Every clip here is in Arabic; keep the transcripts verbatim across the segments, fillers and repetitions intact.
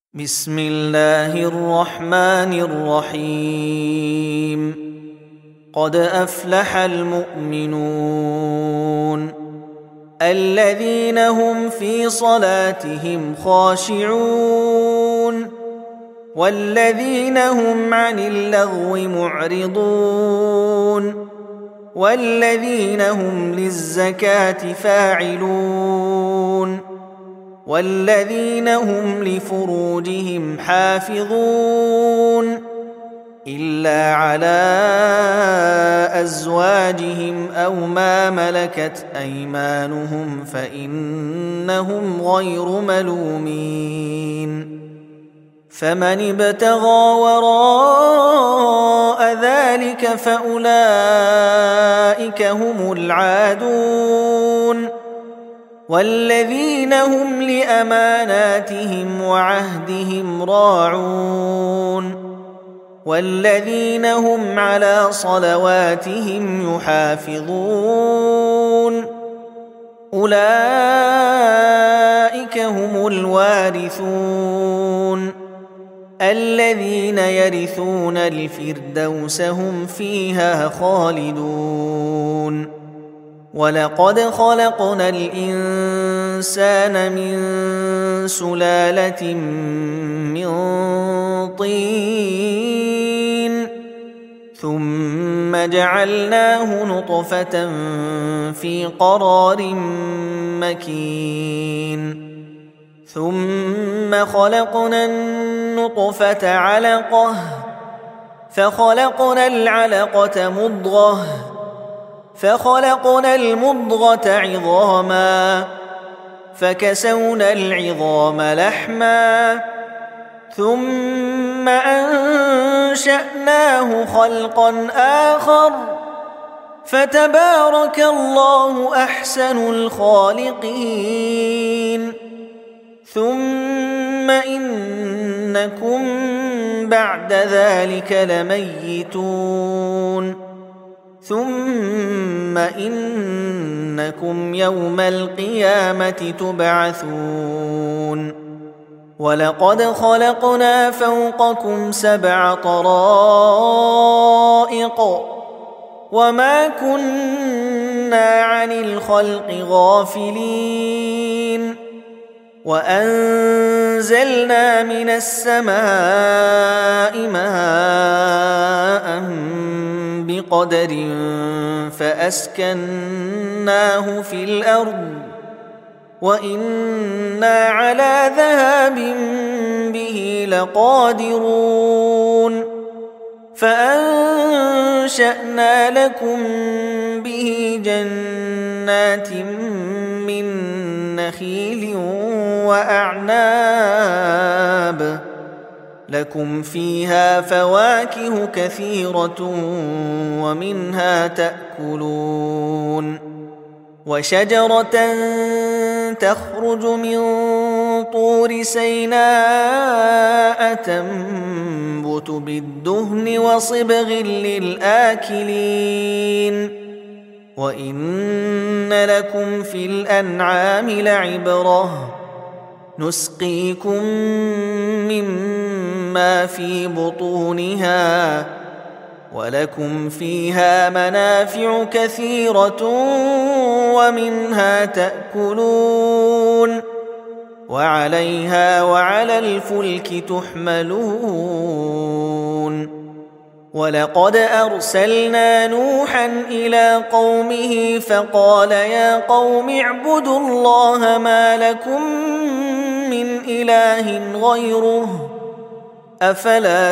بسم الله الرحمن الرحيم قد أفلح المؤمنون الذين هم في صلاتهم خاشعون والذين هم عن اللغو معرضون والذين هم للزكاة فاعلون والذين هم لفروجهم حافظون إلا على أزواجهم أو ما ملكت أيمانهم فإنهم غير ملومين فمن ابتغى وراء ذلك فأولئك هم العادون والذين هم لأماناتهم وعهدهم راعون والذين هم على صلواتهم يحافظون أولئك هم الوارثون الذين يرثون الفردوس هم فيها خالدون ولقد خلقنا الإنسان من سلالة من طين ثم جعلناه نطفة في قرار مكين ثم خلقنا النطفة علقة فخلقنا العلقة مضغة فخلقنا المضغة عظاما فكسونا العظام لحما ثم أنشأناه خلقا آخر فتبارك الله أحسن الخالقين ثم إنكم بعد ذلك لميتون ثم إنكم يوم القيامة تبعثون ولقد خلقنا فوقكم سبع طرائق وما كنا عن الخلق غافلين وأنزلنا من السماء ماء بقدر فأسكناه في الأرض وإنا على ذهاب به لقادرون فأنشأنا لكم به جنات من نخيل وأعناب لكم فيها فواكه كثيرة ومنها تأكلون وشجرة تخرج من طور سيناء تنبت بالدهن وصبغ للآكلين وإن لكم في الأنعام لعبرة نسقيكم مما في بطونها ولكم فيها منافع كثيرة ومنها تأكلون وعليها وعلى الفلك تحملون ولقد أرسلنا نوحا إلى قومه فقال يا قوم اعبدوا الله ما لكم من إله غيره أفلا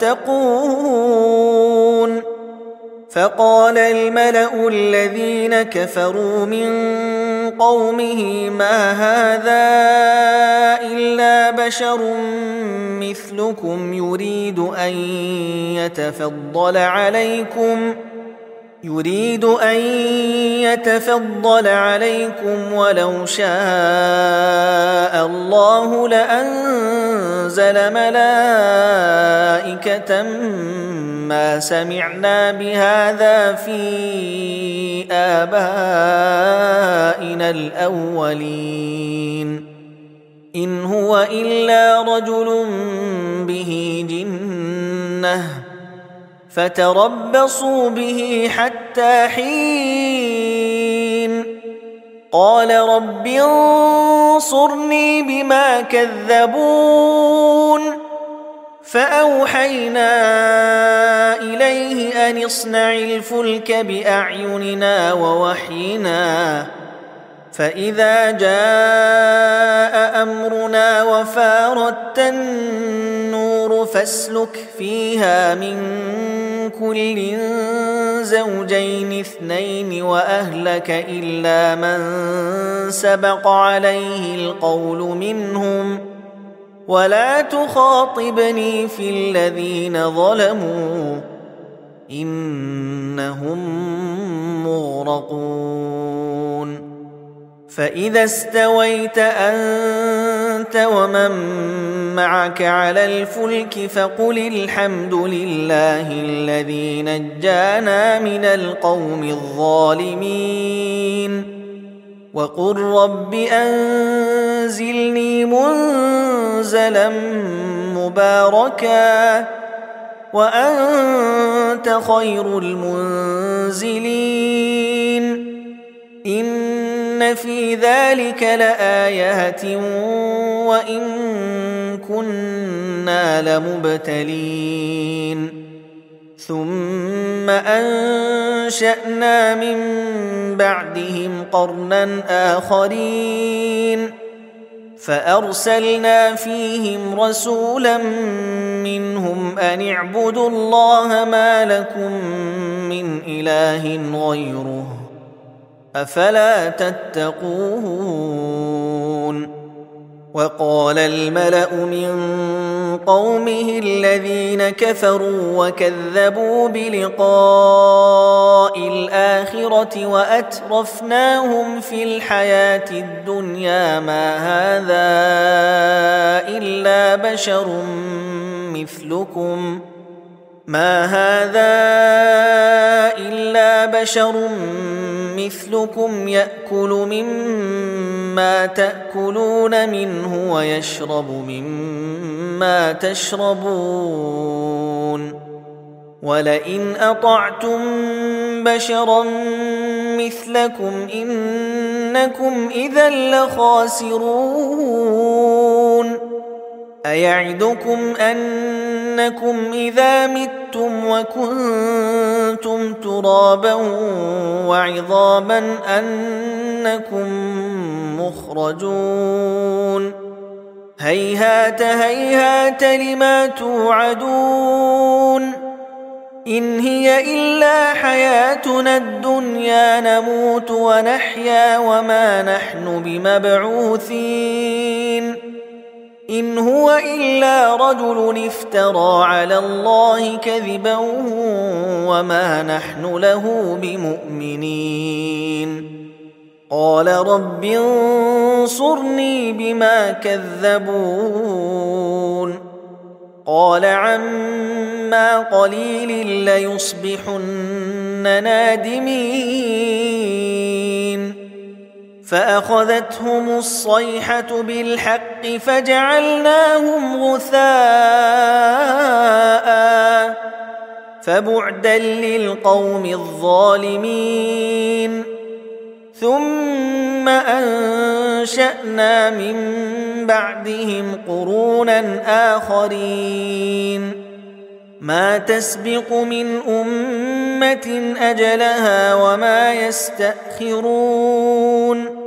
تتقون فقال الملأ الذين كفروا من قومه ما هذا إلا بشر مثلكم يريد أن يتفضل عليكم يريد أن يتفضل عليكم ولو شاء الله لأنزل ملائكة ما سمعنا بهذا في آبائنا الأولين إن هو إلا رجل به جنة فتربصوا به حتى حين قال رب انصرني بما كذبون فأوحينا إليه أن اصنع الفلك بأعيننا ووحينا فإذا جاء أمرنا وفارت النور فاسلك فيها من كل زوجين اثنين وأهلك إلا من سبق عليه القول منهم ولا تخاطبني في الذين ظلموا إنهم مغرقون فإذا استويت أنت ومن معك على الفلك فقل الحمد لله الذي نجانا من القوم الظالمين وقل رب أنزلني منزلا مباركا وأنت خير المنزلين إن في ذلك لآية وإن كنا لمبتلين ثم أنشأنا من بعدهم قرنا آخرين فأرسلنا فيهم رسولا منهم أن اعبدوا الله ما لكم من إله غيره أفلا تتقون وقال الملأ من قومه الذين كفروا وكذبوا بلقاء الآخرة وأترفناهم في الحياة الدنيا ما هذا إلا بشر مثلكم ما هذا إلا بشر مثلكم يأكل مما تأكلون منه ويشرب مما تشربون ولئن أطعتم بشرا مثلكم إنكم إذا لخاسرون أيعدكم أنكم إذا متم وكنتم ترابا وعظاما أنكم مخرجون هيهات هيهات لما توعدون إن هي إلا حياتنا الدنيا نموت ونحيا وما نحن بمبعوثين إن هو إلا رجل افترى على الله كذبا وما نحن له بمؤمنين قال رب انصرني بما كذبون قال عما قليل ليصبحن نادمين فأخذتهم الصيحة بالحق فجعلناهم غثاء فبعدا للقوم الظالمين ثم أنشأنا من بعدهم قرونا آخرين ما تسبق من أمة أجلها وما يستأخرون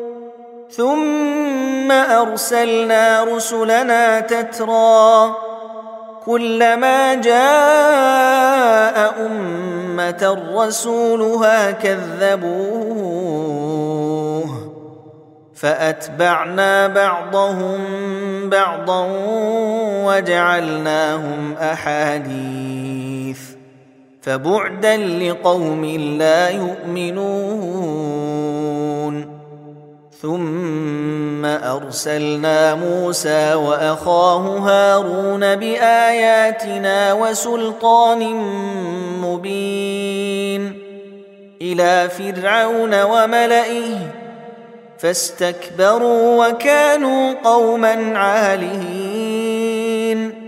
ثم أرسلنا رسلنا تترى كلما جاء أمة رسولها كذبوه فأتبعنا بعضهم بعضا وجعلناهم أحاديث فبعدا لقوم لا يؤمنون ثم أرسلنا موسى وأخاه هارون بآياتنا وسلطان مبين إلى فرعون وملئه فاستكبروا وكانوا قوما عالين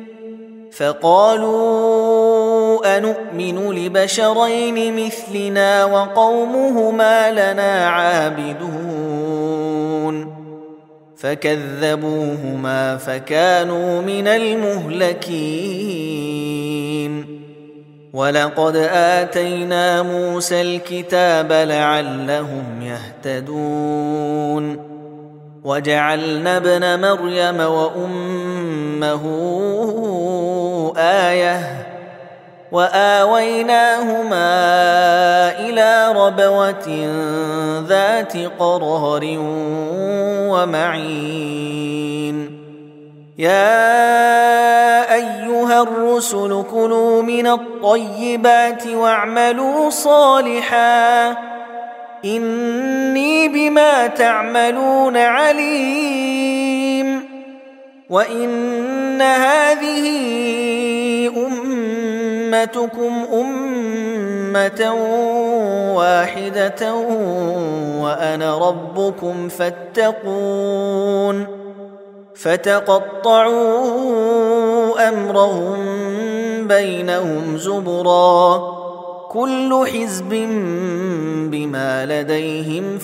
فقالوا أنؤمن لبشرين مثلنا وقومهما لنا عابدون فكذبوهما فكانوا من المهلكين ولقد آتينا موسى الكتاب لعلهم يهتدون وجعلنا ابن مريم وأمه آية وآويناهما إلى ربوة ذات قرار ومعين يا أيها الرسل كلوا من الطيبات واعملوا صالحا إني بما تعملون عليم وإن هذه أمتكم أمة واحدة وأنا ربكم فاتقون فتقطعوا أمرهم بينهم زبرا كل حزب بما لديهم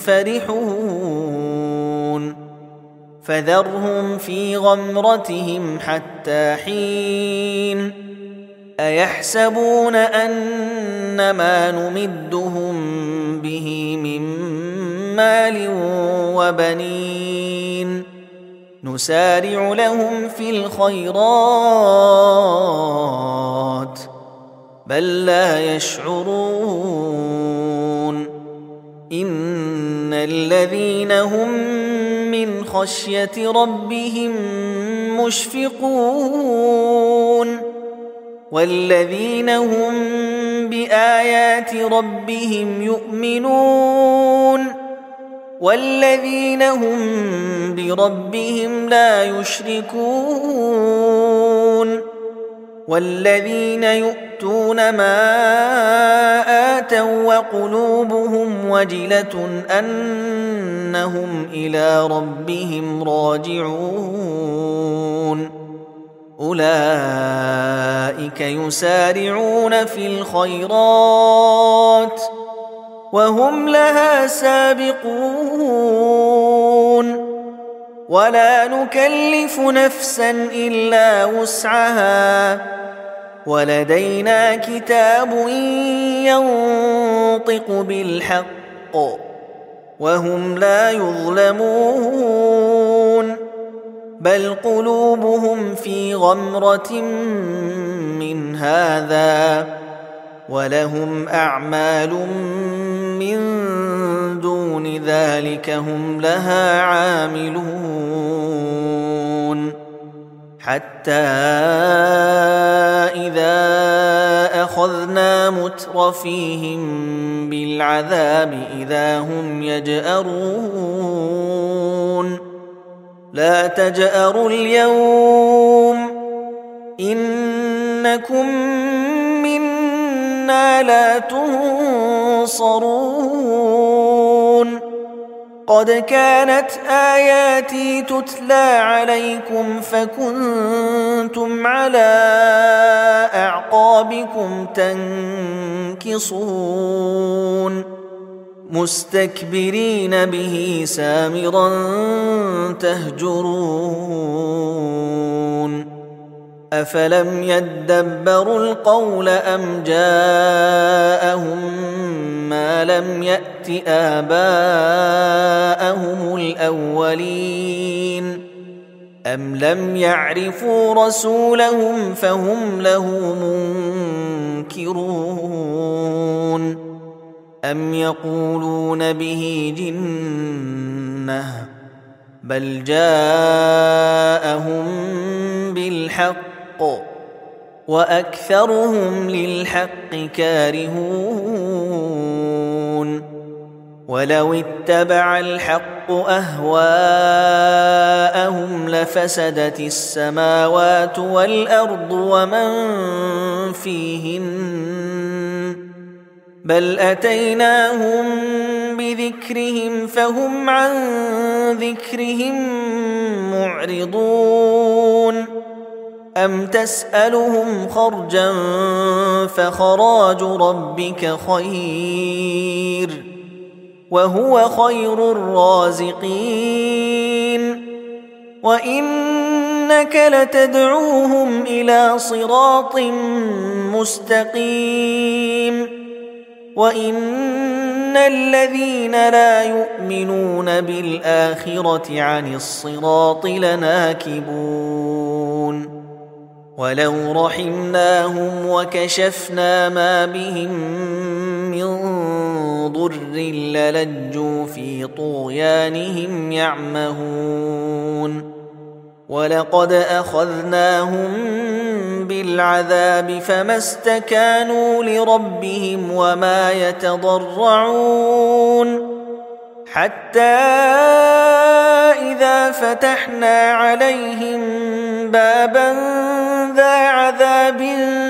فرحون فذرهم في غمرتهم حتى حين أيحسبون أن ما نمدهم به من مال وبنين نسارع لهم في الخيرات بل لا يشعرون إن الذين هم من خشية ربهم مشفقون والذين هم بآيات ربهم يؤمنون والذين هم بربهم لا يشركون والذين يؤتون ما آتوا وقلوبهم وجلة أنهم إلى ربهم راجعون أولئك يسارعون في الخيرات وهم لها سابقون ولا نكلف نفسا إلا وسعها ولدينا كتاب ينطق بالحق وهم لا يظلمون بل قلوبهم في غمرة من هذا ولهم أعمال من دون ذلك هم لها عاملون حتى إذا أخذنا مترفيهم بالعذاب إذا هم يجأرون لا تجأروا اليوم إنكم منا لا تنصرون قد كانت آياتي تتلى عليكم فكنتم على أعقابكم تنكصون مستكبرين به سامرا تهجرون أفلم يدبروا القول أم جاءهم ما لم يأت آباءهم الأولين أم لم يعرفوا رسولهم فهم له منكرون أم يقولون به جنة بل جاءهم بالحق وأكثرهم للحق كارهون ولو اتبع الحق أهواءهم لفسدت السماوات والأرض ومن فيهن بل أتيناهم بذكرهم فهم عن ذكرهم معرضون أم تسألهم خرجا فخراج ربك خير وهو خير الرازقين وإنك لتدعوهم إلى صراط مستقيم وإن الذين لا يؤمنون بالآخرة عن الصراط لناكبون ولو رحمناهم وكشفنا ما بهم من ضر للجوا في طغيانهم يعمهون ولقد أخذناهم بالعذاب فما استكانوا لربهم وما يتضرعون حتى إذا فتحنا عليهم بابا ذا عذاب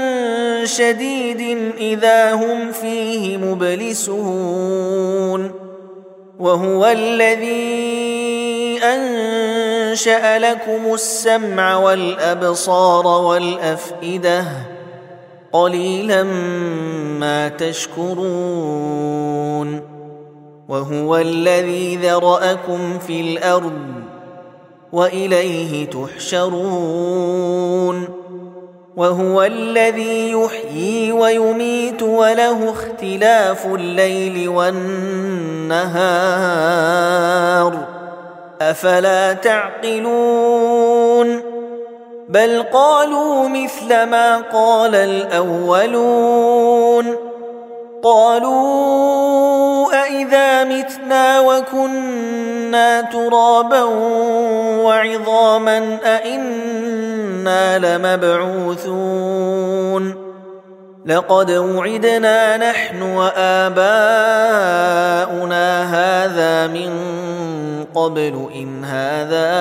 شديد إذا هم فيه مبلسون وهو الذي أنشأ لكم السمع والأبصار والأفئدة قليلا ما تشكرون وهو الذي ذرأكم في الأرض وإليه تحشرون وهو الذي يحيي ويميت وله اختلاف الليل والنهار أفلا تعقلون بل قالوا مثل ما قال الأولون قالوا أئذا متنا وكنا ترابا وعظاما أئنا لمبعوثون لقد وعدنا نحن وآباؤنا هذا من قبل إن هذا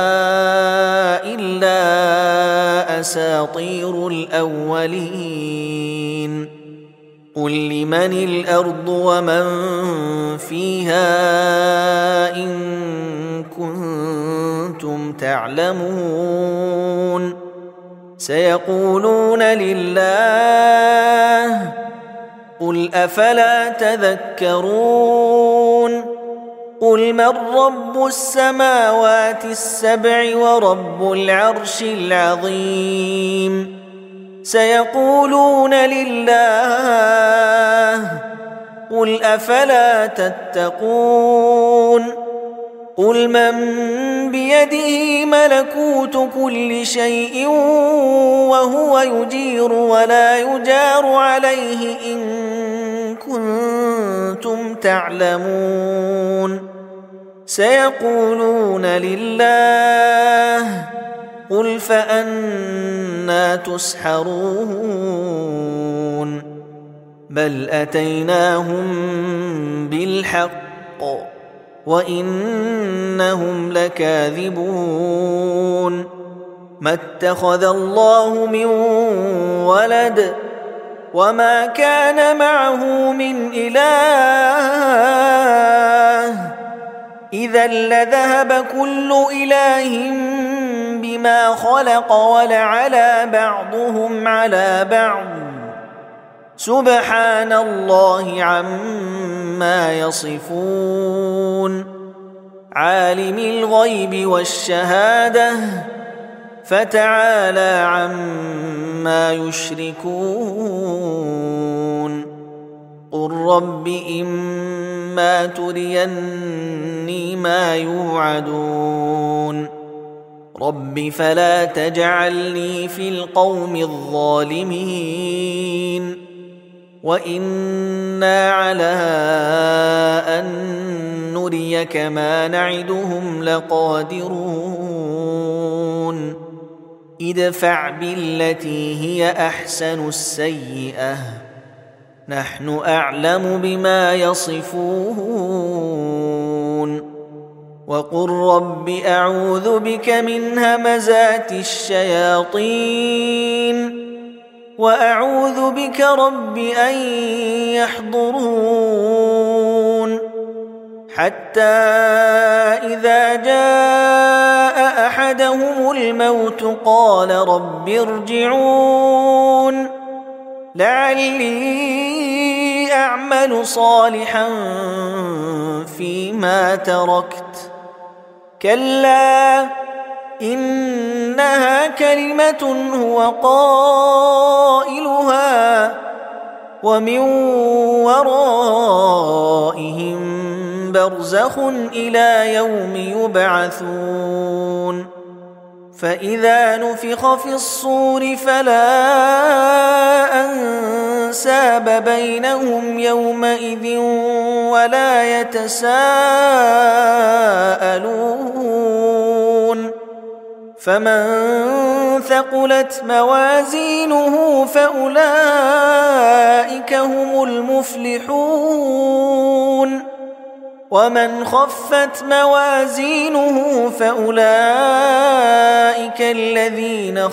إلا أساطير الأولين قل لمن الأرض ومن فيها إن كنتم تعلمون سيقولون لله قل أفلا تذكرون قل من رب السماوات السبع ورب العرش العظيم سيقولون لله قل أفلا تتقون قل من بيده ملكوت كل شيء وهو يجير ولا يجار عليه إن كنتم تعلمون سيقولون لله قل فأنى تسحرون بل أتيناهم بالحق وإنهم لكاذبون ما اتخذ الله من ولد وما كان معه من إله إذا لذهب كل إله بما خلق ولعلى بعضهم على بعض سبحان الله عما يصفون عالم الغيب والشهادة فتعالى عما يشركون قل رب إما تريني ما يوعدون رب فلا تجعلني في القوم الظالمين وإنا على أن نريك ما نعدهم لقادرون ادفع بالتي هي أحسن السيئة نحن أعلم بما يصفون وقل رب أعوذ بك من همزات الشياطين وأعوذ بك رب أن يحضرون حتى إذا جاء أحدهم الموت قال رب ارجعون لعلي أعمل صالحا فيما تركت كلا إنها كلمة هو قائلها ومن ورائهم برزخ إلى يوم يبعثون فإذا نفخ في الصور فلا أنساب بينهم يومئذ ولا يتساءلون فمن ثقلت موازينه فأولئك هم المفلحون ومن خفت موازينه فأولئك الذين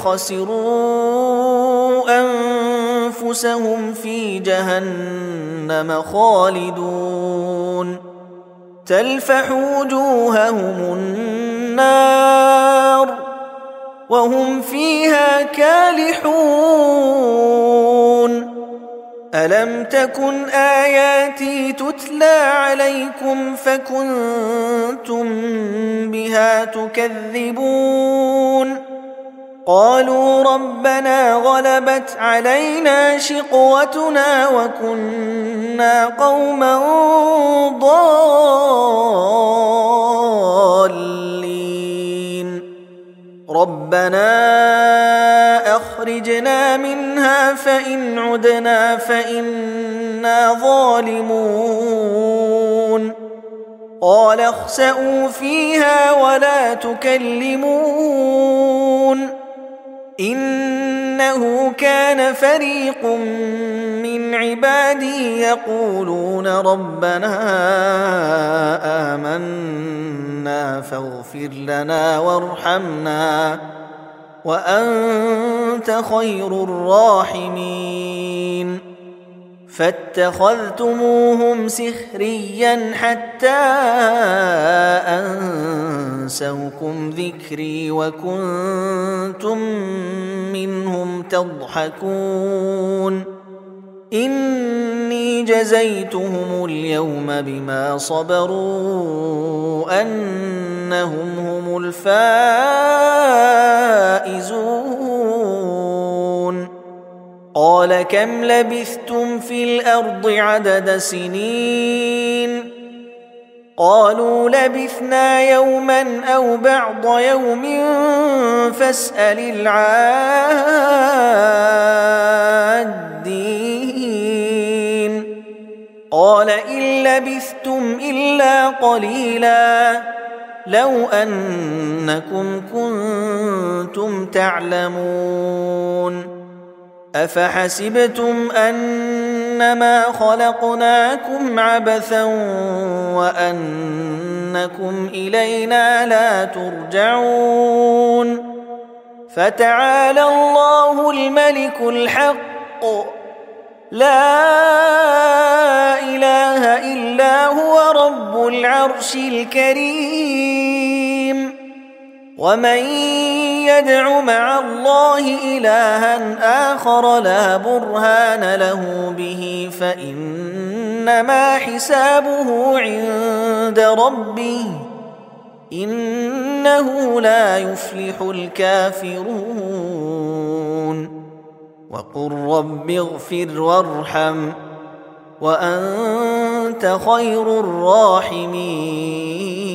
خسروا أنفسهم في جهنم خالدون تلفح وجوههم النار وهم فيها كالحون ألم تكن آياتي تتلى عليكم فكنتم بها تكذبون قالوا ربنا غلبت علينا شقوتنا وكنا قوما ضالين ربنا أخرجنا منها فإن عدنا فإنا ظالمون قال اخسئوا فيها ولا تكلمون إنه كان فريق من عبادي يقولون ربنا آمنا فاغفر لنا وارحمنا وأنت خير الراحمين فاتخذتموهم سخريا حتى أنسوكم ذكري وكنتم منهم تضحكون إني جزيتهم اليوم بما صبروا أنهم هم الفائزون قال كم لبثتم في الأرض عدد سنين قالوا لبثنا يوما أو بعض يوم فاسأل العادين قال إن لبثتم إلا قليلا لو أنكم كنتم تعلمون أفحسبتم أنما خلقناكم عبثا وأنكم إلينا لا ترجعون فتعالى الله الملك الحق لا إله إلا هو رب العرش الكريم ومن يدع مع الله إلها آخر لا برهان له به فإنما حسابه عند ربه إنه لا يفلح الكافرون وقل رب اغفر وارحم وأنت خير الراحمين